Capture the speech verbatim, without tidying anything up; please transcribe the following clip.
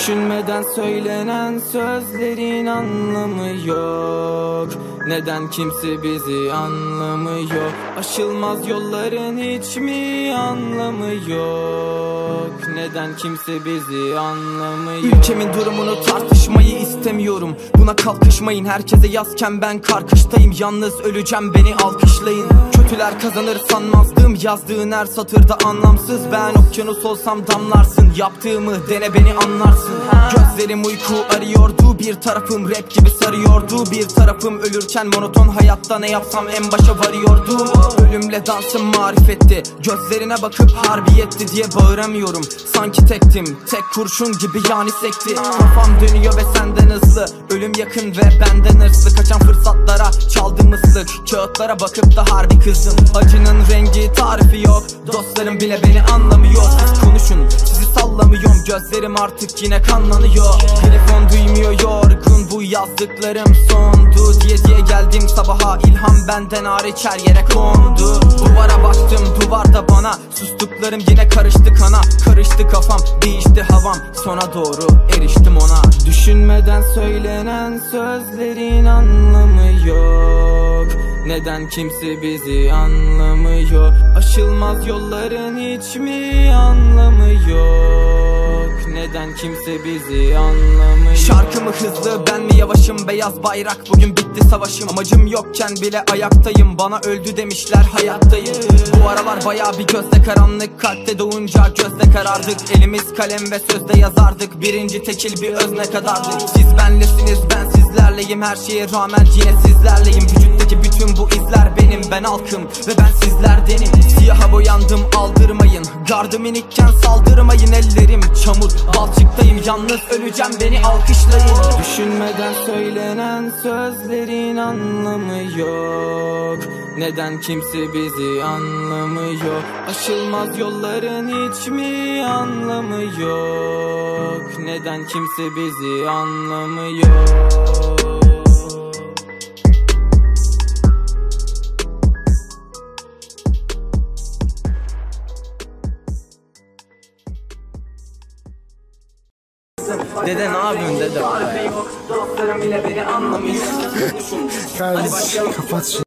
Düşünmeden söylenen sözlerin anlamı yok. Neden kimse bizi anlamıyor? Aşılmaz yolların hiç mi anlamı yok? Neden kimse bizi anlamıyor? Ülkemin durumunu tartışmayı istemiyorum. Buna kalkışmayın, herkese yazken ben karkıştayım. Yalnız öleceğim, beni alkışlayın. Kötüler kazanır sanmazdım, yazdığın her satırda anlamsız. Ben okyanus olsam damlarsın, yaptığımı dene beni anlarsın. Gözlerim uyku arıyordu, bir tarafım rap gibi sarıyordu. Bir tarafım ölürken monoton hayatta ne yapsam en başa varıyordum. Ölümle dansım marifetti, gözlerine bakıp harbi yetti diye bağıramıyorum. Sanki tektim, tek kurşun gibi yani sekti. Kafam dönüyor ve senden hızlı, ölüm yakın ve benden hırslı. Kaçan fırsatlara çaldım ıslık, kağıtlara bakıp da harbi kızdım. Acının rengi tarifi yok, dostlarım bile beni anlamıyor. Siz konuşun, sizi sallamıyorum, gözlerim artık yine kanlanıyor. Telefon duymuyor, yorgun, bu yazdıklarım sondu diye diye geldim sabaha. İlham benden hariç her yere kondu. Duvara baktım, duvarda bana sustuklarım yine karıştı kana. Karıştı kafam, değişti havam, sona doğru eriştim ona. Düşünmeden söylenen sözlerin anlamı yok. Neden kimse bizi anlamıyor? Aşılmaz yolların hiç mi anlamı yok? Neden kimse bizi anlamıyor? Şarkımı hızlı, ben mi yavaşım? Beyaz bayrak, bugün bitti savaşım. Amacım yokken bile ayaktayım, bana öldü demişler hayattayım. Bu aralar bayağı bir gözde karanlık, kalpte doğunca gözde karardık. Elimiz kalem ve sözde yazardık, birinci tekil bir özne kadardık. Siz benlesiniz, ben sizlerleyim, her şeye rağmen yine sizlerleyim. Vücuttaki bütün bu izler benim, ben halkım ve ben sizlerdenim. Siyaha boyandım, aldırmayın, gardı minikken saldırmayın. Ellerim çamur, balçıktayım, yalnız öleceğim, beni alkışlayın. Düşünmeden söylenen sözlerin anlamı yok. Neden kimse bizi anlamıyor? Aşılmaz yolların hiç mi anlamı yok? Neden kimse bizi anlamıyor? Dede ne yapıyorsun dede? Kardeşim kapat şunu.